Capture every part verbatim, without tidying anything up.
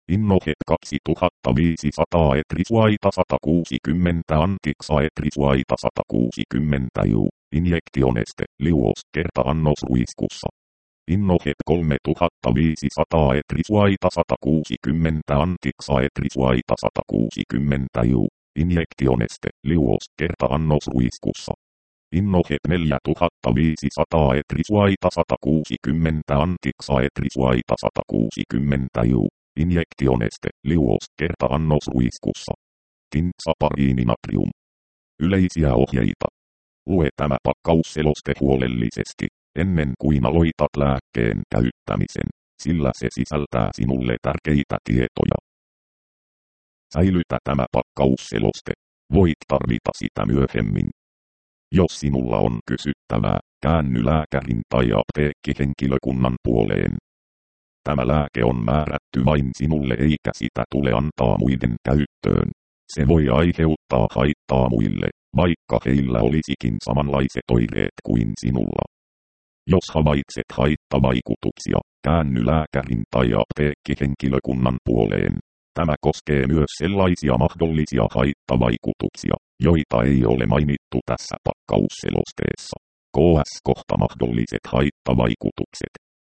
Innohet kaksituhattaviisisataa etrisuaita sata kuusikymmentä antiksa etrisuaita sata kuusikymmentä ju. Injektioneste liuos kerta annos ruiskussa. Innohet kolmetuhattaviisisataa etrisuaita sata kuusikymmentä antiksa etrisuaita sata kuusikymmentä ju. Injektioneste liuos kerta annos ruiskussa. Innohet neljätuhattaviisisataa etrisuaita sata kuusikymmentä antiksa etrisuaita sata kuusikymmentä ju. Injektioneste liuos kerta annos ruiskussa. Tintsapariininatrium. Yleisiä ohjeita. Lue tämä pakkausseloste huolellisesti, ennen kuin aloitat lääkkeen käyttämisen, sillä se sisältää sinulle tärkeitä tietoja. Säilytä tämä pakkausseloste. Voit tarvita sitä myöhemmin. Jos sinulla on kysyttävää, käänny lääkärin tai apteekkihenkilökunnan puoleen. Tämä lääke on määrätty vain sinulle eikä sitä tule antaa muiden käyttöön. Se voi aiheuttaa haittaa muille, vaikka heillä olisikin samanlaiset oireet kuin sinulla. Jos havaitset haittavaikutuksia, käänny lääkärin tai apteekkihenkilökunnan puoleen. Tämä koskee myös sellaisia mahdollisia haittavaikutuksia, joita ei ole mainittu tässä pakkausselosteessa. Ks kohta mahdolliset haittavaikutukset.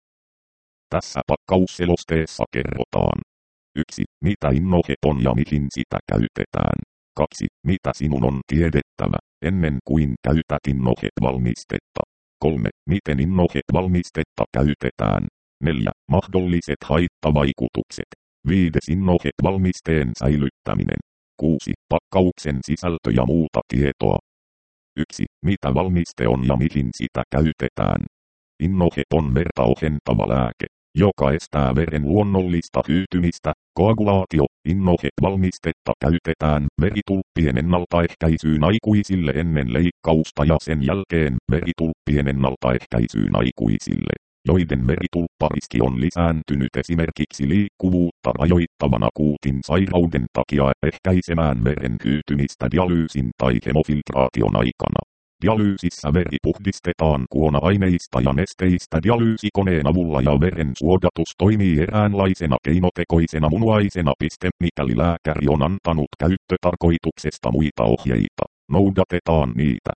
Tässä pakkausselosteessa kerrotaan. yksi. Mitä innohet on ja mihin sitä käytetään. kaksi. Mitä sinun on tiedettävä, ennen kuin käytät innohet-valmistetta. kolme. Miten innohet-valmistetta käytetään. neljä. Mahdolliset haittavaikutukset. viisi. Innohet-valmisteen säilyttäminen. kuusi. Pakkauksen sisältö ja muuta tietoa. yksi. Mitä valmiste on ja mihin sitä käytetään. Innohet on verta ohentava lääke, joka estää veren luonnollista hyytymistä. Koagulaatio. Innohet-valmistetta käytetään veritulppien ennaltaehkäisyyn aikuisille ennen leikkausta ja sen jälkeen veritulppien ennaltaehkäisyyn aikuisille, joiden veritulppariski on lisääntynyt esimerkiksi liikkuvuutta rajoittavan akuutin sairauden takia ehkäisemään veren hyytymistä dialyysin tai hemofiltraation aikana. Dialyysissä veri puhdistetaan kuona-aineista ja nesteistä dialyysikoneen avulla ja veren suodatus toimii eräänlaisena keinotekoisena munuaisena piste. Mikäli lääkäri on antanut käyttötarkoituksesta muita ohjeita, noudatetaan niitä.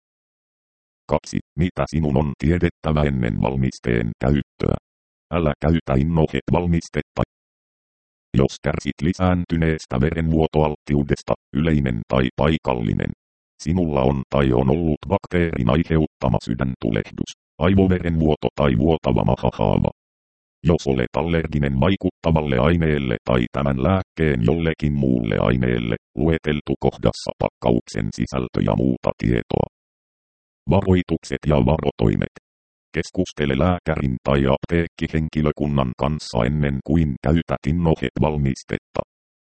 kaksi. Mitä sinun on tiedettävä ennen valmisteen käyttöä? Älä käytä innohet-valmistetta. Jos kärsit lisääntyneestä verenvuotoalttiudesta, yleinen tai paikallinen, sinulla on tai on ollut bakteerin aiheuttama sydäntulehdus, aivoverenvuoto tai vuotava mahahaava. Jos olet allerginen vaikuttavalle aineelle tai tämän lääkkeen jollekin muulle aineelle, lueteltu kohdassa pakkauksen sisältö ja muuta tietoa. Varoitukset ja varotoimet. Keskustele lääkärin tai apteekkihenkilökunnan kanssa ennen kuin käytät innohet-valmistetta.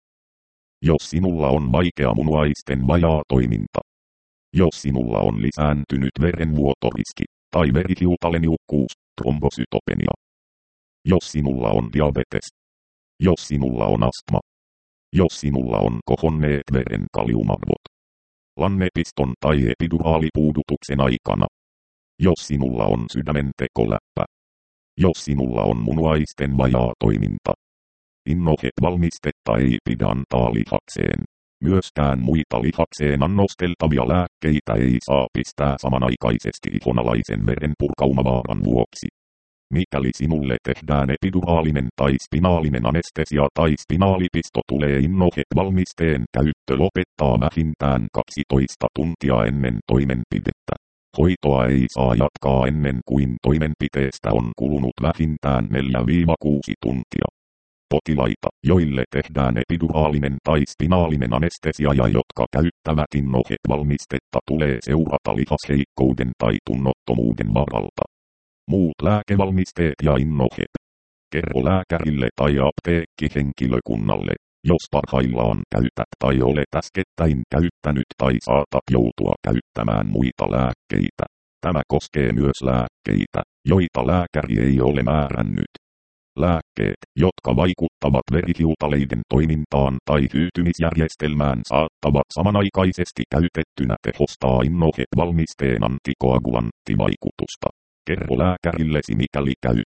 Jos sinulla on vaikea munuaisten vajaatoiminta. Jos sinulla on lisääntynyt verenvuotoriski tai verihiutaleniukkuus, trombosytopenia. Jos sinulla on diabetes. Jos sinulla on astma. Jos sinulla on kohonneet veren kaliumarvot. Lannepiston tai epiduraalipuudutuksen aikana. Jos sinulla on sydämen tekoläppä. Jos sinulla on munuaisten vajaatoiminta. Innohet-valmistetta ei pidä antaa lihakseen. Myöskään muita lihakseen annosteltavia lääkkeitä ei saa pistää samanaikaisesti ihonalaisen veren purkaumavaaran vuoksi. Mikäli sinulle tehdään epiduraalinen tai spinaalinen anestesia tai spinaalipisto, tulee innohet-valmisteen käyttö lopettaa vähintään kaksitoista tuntia ennen toimenpidettä. Hoitoa ei saa jatkaa ennen kuin toimenpiteestä on kulunut vähintään neljä kuusi tuntia. Potilaita, joille tehdään epiduraalinen tai spinaalinen anestesia ja jotka käyttävät innohet-valmistetta, tulee seurata lihasheikkouden tai tunnottomuuden varalta. Muut lääkevalmisteet ja innohet. Kerro lääkärille tai apteekkihenkilökunnalle, jos parhaillaan käytät tai olet äskettäin käyttänyt tai saatat joutua käyttämään muita lääkkeitä. Tämä koskee myös lääkkeitä, joita lääkäri ei ole määrännyt. Lääkkeet, jotka vaikuttavat verihiutaleiden toimintaan tai hyytymisjärjestelmään, saattavat samanaikaisesti käytettynä tehostaa innohet-valmisteen antikoagulanttivaikutusta. Kerro lääkärillesi mikäli käytät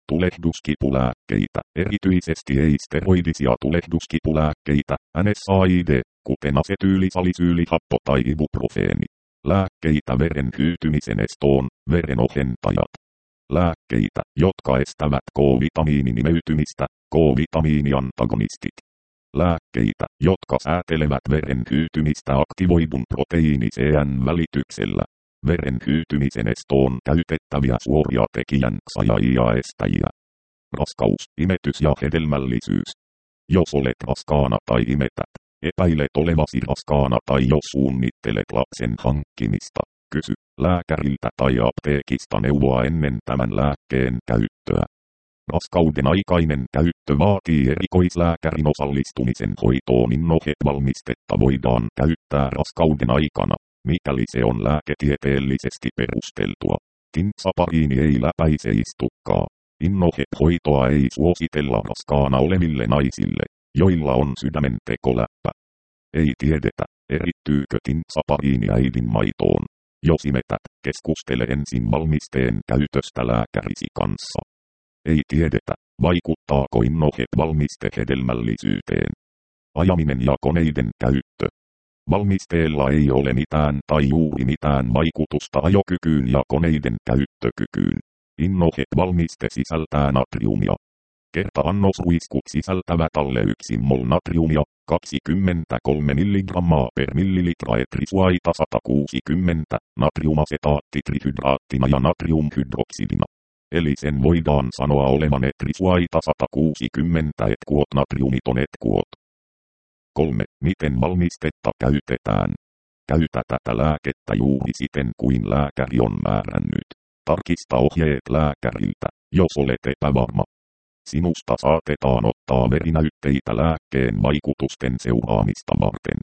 Tulehduskipulääkkeitä, erityisesti ei-steroidisia tulehduskipulääkkeitä, N S A I D, kuten asetyylisalisyylihappo tai ibuprofeeni. Lääkkeitä veren hyytymisen estoon, verenohentajat. Lääkkeitä, jotka estävät K-vitamiinin imeytymistä, K-vitamiiniantagonistit. Lääkkeitä, jotka säätelevät veren hyytymistä aktivoidun proteiini C N välityksellä. Veren hyytymisen estoon käytettäviä suoria tekijänksajia estäjiä. Raskaus, imetys ja hedelmällisyys. Jos olet raskaana tai imetät, epäilet olevasi raskaana tai jos suunnittelet lapsen hankkimista, kysy lääkäriltä tai apteekista neuvoa ennen tämän lääkkeen käyttöä. Raskauden aikainen käyttö vaatii erikoislääkärin osallistumisen hoitoon. Innohe-valmistetta voidaan käyttää raskauden aikana, mikäli se on lääketieteellisesti perusteltua. Tinsapariini ei läpäise istukkaa. Innohe-hoitoa ei suositella raskaana oleville naisille, joilla on sydämen tekoläppä. Ei tiedetä, erittyykö tinsapariini äidin maitoon. Jos imetät, keskustele ensin valmisteen käytöstä lääkärisi kanssa. Ei tiedetä, vaikuttaako innohe-valmiste hedelmällisyyteen. Ajaminen ja koneiden käyttö. Valmisteella ei ole mitään tai juuri mitään vaikutusta ajokykyyn ja koneiden käyttökykyyn. Innohe-valmiste sisältää natriumia. Kerta-annosruiskut sisältävät alle yksi mol natriumia, kaksikymmentäkolme milligrammaa per millilitra etrisuaita sata kuusikymmentä, natriumasetaattitrihydraattina ja natriumhydroksidina. Eli sen voidaan sanoa olevan etrisuaita sata kuusikymmentä etkuot natriumiton etkuot. kolme. Miten valmistetta käytetään? Käytä tätä lääkettä juuri siten kuin lääkäri on määrännyt. Tarkista ohjeet lääkäriltä, jos olet epävarma. Sinusta saatetaan ottaa verinäytteitä lääkkeen vaikutusten seuraamista varten.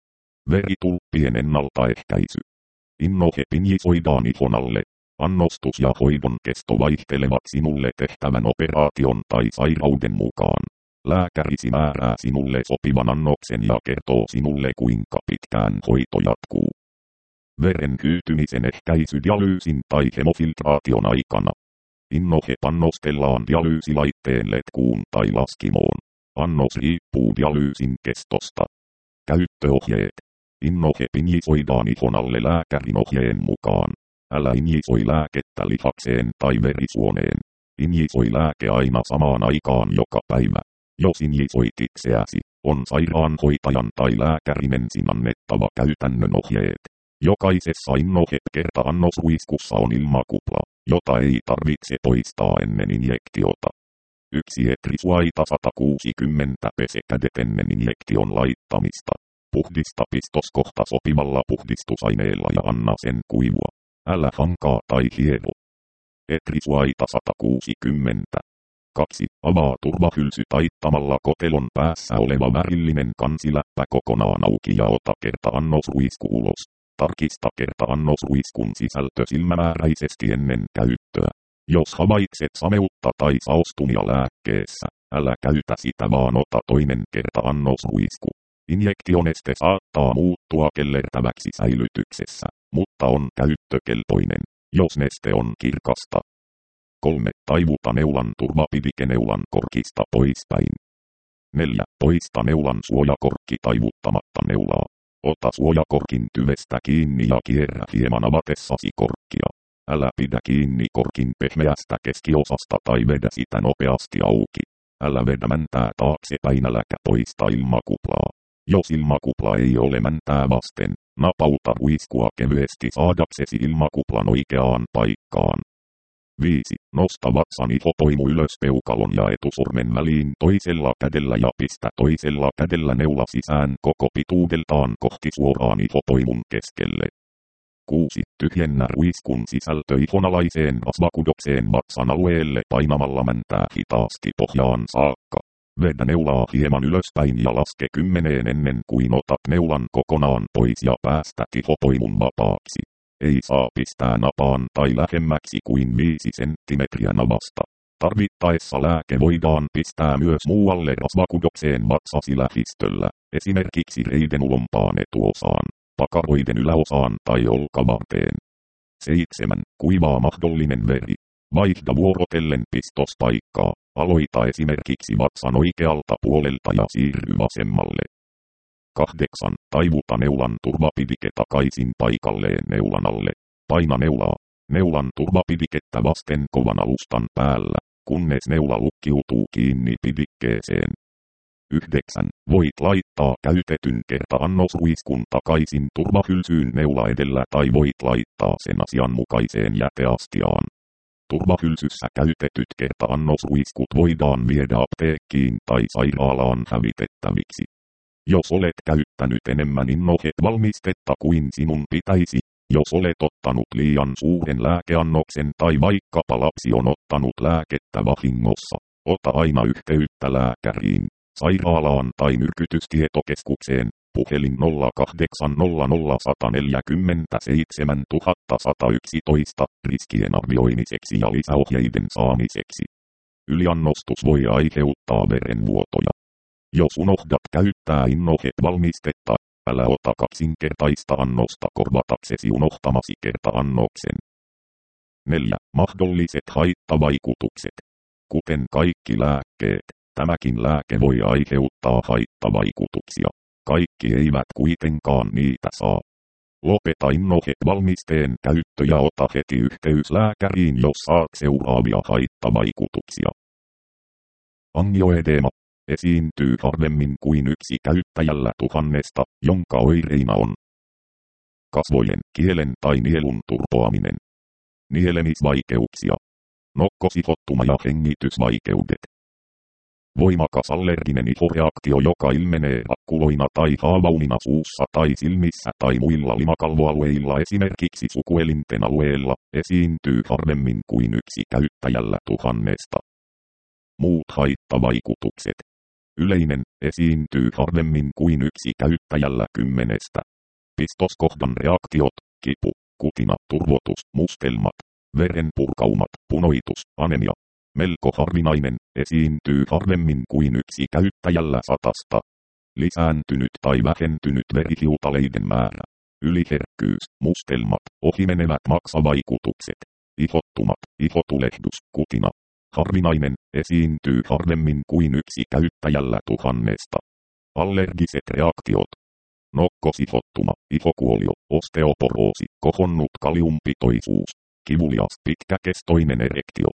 Veritulppien ennaltaehkäisy. Innohe-pinjisoidaan ihon alle. Annostus ja hoidon kesto vaihtelevat sinulle tehtävän operaation tai sairauden mukaan. Lääkärisi määrää sinulle sopivan annoksen ja kertoo sinulle kuinka pitkään hoito jatkuu. Veren hyytymisen ehkäisy dialyysin tai hemofiltraation aikana. Innohe pannostellaan dialyysilaitteen letkuun tai laskimoon. Annos riippuu dialyysin kestosta. Käyttöohjeet. Innohe pinjisoidaan ihon alle lääkärin ohjeen mukaan. Älä injisoi lääkettä lihakseen tai verisuoneen. Injisoi lääke aina samaan aikaan joka päivä. Jos injisoit itseäsi, on sairaanhoitajan tai lääkärin ensin annettava käytännön ohjeet. Jokaisessa innohe-kerta-annosruiskussa on ilmakupla, jota ei tarvitse poistaa ennen injektiota. Yksi etrisuaita sata kuusikymmentä pese kädet ennen injektion laittamista. Puhdista pistoskohta sopivalla puhdistusaineella ja anna sen kuivua. Älä hankaa tai hievo. Etrisuaita sata kuusikymmentä. kaksi. Avaa turvahylsy taittamalla kotelon päässä oleva värillinen kansiläppä kokonaan auki ja ota kerta-annosruisku ulos. Tarkista kerta-annosruiskun sisältö silmämääräisesti ennen käyttöä. Jos havaitset sameutta tai saostumia lääkkeessä, älä käytä sitä vaan ota toinen kerta-annosruisku. Injektioneste saattaa muuttua kellertäväksi säilytyksessä, mutta on käyttökelpoinen, jos neste on kirkasta. kolme. Taivuta neulan turvapidike neulan korkista poispäin. neljä. Poista neulan suojakorkki taivuttamatta neulaa. Ota suojakorkin tyvestä kiinni ja kierrä hieman avatessasi korkkia. Älä pidä kiinni korkin pehmeästä keskiosasta tai vedä sitä nopeasti auki. Älä vedä mäntää taaksepäin äläkä poista ilmakuplaa. Jos ilmakupla ei ole mäntää vasten, napauta ruiskua kevyesti saadaksesi ilmakuplan oikeaan paikkaan. viisi. Nosta vatsan ihopoimu ylös peukalon ja etusormen väliin toisella kädellä ja pistä toisella kädellä neula sisään koko pituudeltaan kohti suoraan ihopoimun keskelle. kuusi. Tyhjennä ruiskun sisältö ihonalaiseen rasvakudokseen vatsan alueelle painamalla mäntää hitaasti pohjaan saakka. Vedä neulaa hieman ylöspäin ja laske kymmeneen ennen kuin otat neulan kokonaan pois ja päästät ihopoimun vapaaksi. Ei saa pistää napaan tai lähemmäksi kuin viisi senttimetriä navasta. Tarvittaessa lääke voidaan pistää myös muualle rasvakudokseen vatsasi lähistöllä, esimerkiksi reidenulompaan etuosaan, pakaroiden yläosaan tai olkavarteen. seitsemän. Kuivaa mahdollinen veri. Vaihda vuorotellen pistospaikkaa. Aloita esimerkiksi vatsan oikealta puolelta ja siirry vasemmalle. kahdeksan. Taivuta neulan turvapidike takaisin paikalleen neulan alle. Paina neulaa. Neulan turvapidikettä vasten kovan alustan päällä, kunnes neula lukkiutuu kiinni pidikkeeseen. yhdeksän. Voit laittaa käytetyn kertaannosruiskun takaisin turvahylsyyn neula edellä tai voit laittaa sen asianmukaiseen jäteastiaan. Turvahylsyssä käytetyt kertaannosruiskut voidaan viedä apteekkiin tai sairaalaan hävitettäviksi. Jos olet käyttänyt enemmän innohevalmistetta kuin sinun pitäisi, jos olet ottanut liian suuren lääkeannoksen tai vaikkapa lapsi on ottanut lääkettä vahingossa, ota aina yhteyttä lääkäriin, sairaalaan tai myrkytystietokeskukseen, puhelin nolla kahdeksan nolla nolla yksi neljä seitsemän yksi yksi yksi riskien arvioimiseksi ja lisäohjeiden saamiseksi. Yliannostus voi aiheuttaa verenvuotoja. Jos unohdat käyttää innohevalmistetta, älä ota kaksinkertaista annosta korvataksesi unohtamasi kertaannoksen. neljä. Mahdolliset haittavaikutukset. Kuten kaikki lääkkeet, tämäkin lääke voi aiheuttaa haittavaikutuksia. Kaikki eivät kuitenkaan niitä saa. Lopeta innohevalmisteen käyttö ja ota heti yhteys lääkäriin, jos saat seuraavia haittavaikutuksia. Angioedeema. Esiintyy harvemmin kuin yksi käyttäjällä tuhannesta, jonka oireina on kasvojen, kielen tai nielun turpoaminen, nielemisvaikeuksia, nokkosihottuma ja hengitysvaikeudet, voimakas allerginen ihoreaktio, joka ilmenee akkuloina tai haavaumina suussa tai silmissä tai muilla limakalvoalueilla, esimerkiksi sukuelinten alueella, esiintyy harvemmin kuin yksi käyttäjällä tuhannesta. Muut haittavaikutukset. Yleinen, esiintyy harvemmin kuin yksi käyttäjällä kymmenestä. Pistoskohdan reaktiot, kipu, kutina, turvotus, mustelmat, verenpurkaumat, punoitus, anemia. Melko harvinainen, esiintyy harvemmin kuin yksi käyttäjällä satasta. Lisääntynyt tai vähentynyt verihiutaleiden määrä. Yliherkkyys, mustelmat, ohimenevät maksavaikutukset. Ihottumat, ihotulehdus, kutina. Harvinainen, esiintyy harvemmin kuin yksi käyttäjällä tuhannesta. Allergiset reaktiot. Nokkosihottuma, ihokuolio, osteoporoosi, kohonnut kaliumpitoisuus, kivulias pitkäkestoinen erektio.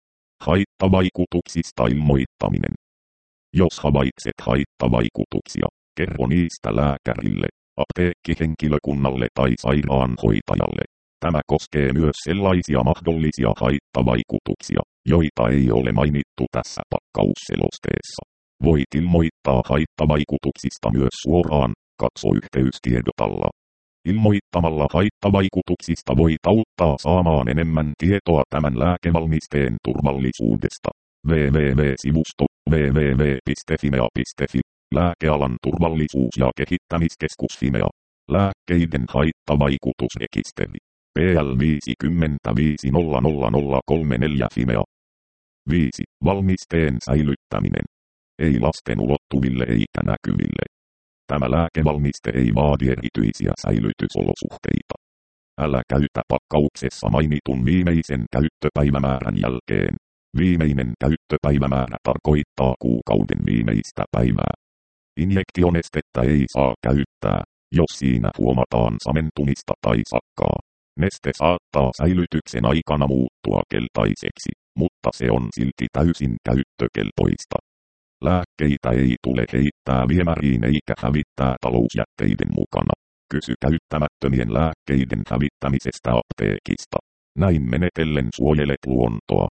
Haittavaikutuksista ilmoittaminen. Jos havaitset haittavaikutuksia, kerro niistä lääkärille, apteekkihenkilökunnalle tai sairaanhoitajalle. Tämä koskee myös sellaisia mahdollisia haittavaikutuksia, joita ei ole mainittu tässä pakkausselosteessa. Voit ilmoittaa haittavaikutuksista myös suoraan, katso yhteystiedotalla. Ilmoittamalla haittavaikutuksista voit auttaa saamaan enemmän tietoa tämän lääkevalmisteen turvallisuudesta. www-sivusto www piste fimea piste fi Lääkealan turvallisuus- ja kehittämiskeskus Fimea. Lääkkeiden haittavaikutusrekisteri. P L viisi viisi nolla nolla nolla kolme neljä Fimea. viisi. Valmisteen säilyttäminen. Ei lasten ulottuville eikä näkyville. Tämä lääkevalmiste ei vaadi erityisiä säilytysolosuhteita. Älä käytä pakkauksessa mainitun viimeisen käyttöpäivämäärän jälkeen. Viimeinen käyttöpäivämäärä tarkoittaa kuukauden viimeistä päivää. Injektionestettä ei saa käyttää, jos siinä huomataan samentumista tai sakkaa. Neste saattaa säilytyksen aikana muuttua keltaiseksi, mutta se on silti täysin käyttökelpoista. Lääkkeitä ei tule heittää viemäriin eikä hävittää talousjätteiden mukana. Kysy käyttämättömien lääkkeiden hävittämisestä apteekista. Näin menetellen suojelet luontoa.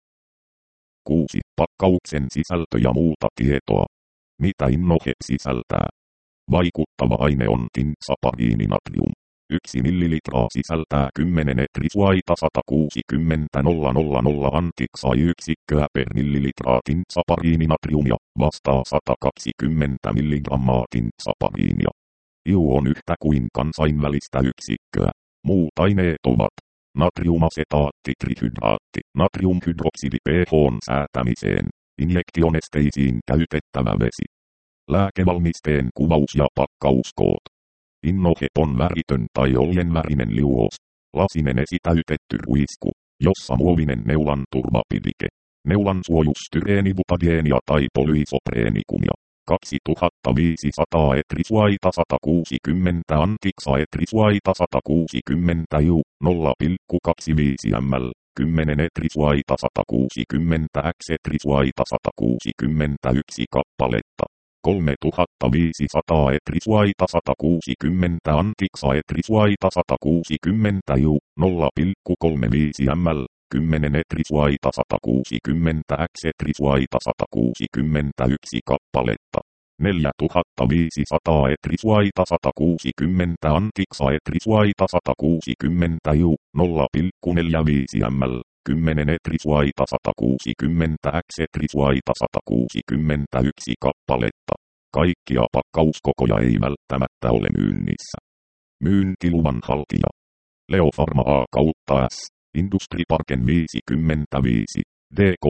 kuusi. Pakkauksen sisältö ja muuta tietoa. Mitä innohe sisältää? Vaikuttava aine on tinsapariininatrium. Yksi millilitraa sisältää kymmenen etrisuaita sata kuusikymmentä nolla nolla nolla antiksai-yksikköä per millilitraa tinsapariininatriumia, vastaa sata kaksikymmentä milligrammaa tinsapariinia. I U on yhtä kuin kansainvälistä yksikköä. Muut aineet ovat natriumasetaatti, trihydraatti, natriumhydroksidi pH:n säätämiseen, injektionesteisiin käytettävä vesi. Lääkevalmisteen kuvaus ja pakkauskoot. Innohe on väritön tai oljenvärinen liuos, lasinen esitäytetty ruisku, jossa muovinen neulan turvapidike. Neulan suojustyreenibutageenia tai polyisopreenikunia. kaksituhattaviisisataa etrisuaita sata kuusikymmentä antiksaetrisuaita sata kuusikymmentä ju, nolla pilkku kaksikymmentäviisi ml, kymmenen etrisuaita sata kuusikymmentä x etrisuaita sata kuusikymmentäyksi kappaletta. kolmetuhattaviisisataa etrisuaita sata kuusikymmentä antiksaetrisuaita sata kuusikymmentä ju, nolla pilkku kolmekymmentäviisi ml, kymmenen etrisuaita sata kuusikymmentä x etrisuaita sata kuusikymmentäyksi kappaletta. neljätuhattaviisisataa etrisuaita sata kuusikymmentä antiksaetrisuaita sata kuusikymmentä ju, nolla pilkku neljäkymmentäviisi ml, kymmenen etrisuaita sata kuusikymmentä x etrisuaita sata kuusikymmentäyksi kappaletta. Kaikkia pakkauskokoja ei välttämättä ole myynnissä. Myyntiluvan haltija. Leo Pharma A kautta S. Industriparken viisikymmentäviisi. D K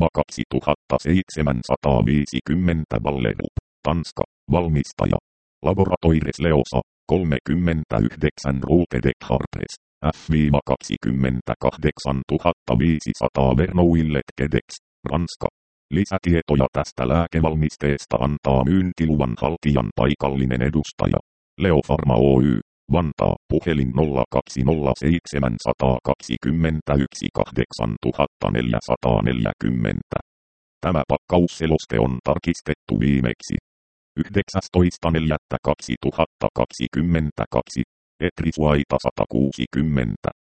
kaksituhattaseitsemänsataaviisikymmentä Ballerup. Tanska. Valmistaja. Laboratoires Leosa. kolmekymmentäyhdeksän Route de Harpres. F kaksikymmentäkahdeksantuhattaviisisataa Vernouillet Quedex. Ranska. Lisätietoja tästä lääkevalmisteesta antaa myyntiluvan haltijan paikallinen edustaja. Leo Pharma Oy. Vantaa, puhelin nolla kaksi nolla seitsemän yksi kaksi yksi kahdeksan neljä neljä neljä. Tämä pakkausseloste on tarkistettu viimeksi yhdeksästoista neljättä kaksituhattakaksikymmentäkaksi. Etrisuaita sata kuusikymmentä.